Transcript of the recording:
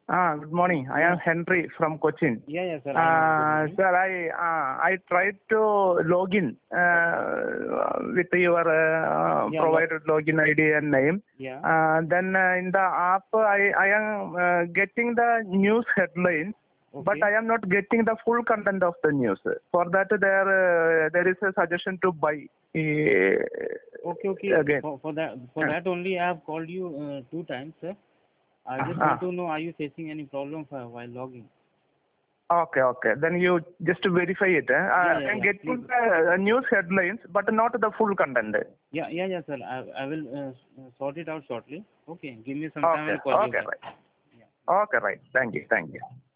Good morning. I am Henry from Cochin. Yeah, sir. I know. Sir, I tried to log in with your provided login ID and name. Yeah. Then in the app, I am getting the news headlines, but Okay. I am not getting the full content of the news. For that, there is a suggestion to buy. Okay. Again. For that only I have called you 2 times, sir. I just want to know, are you facing any problem while logging? Okay. Then you just verify it. I am getting the news headlines, but not the full content. Yeah, sir. I will sort it out shortly. Okay. Give me some time. I'll call you back. Right. Okay, right. Thank you.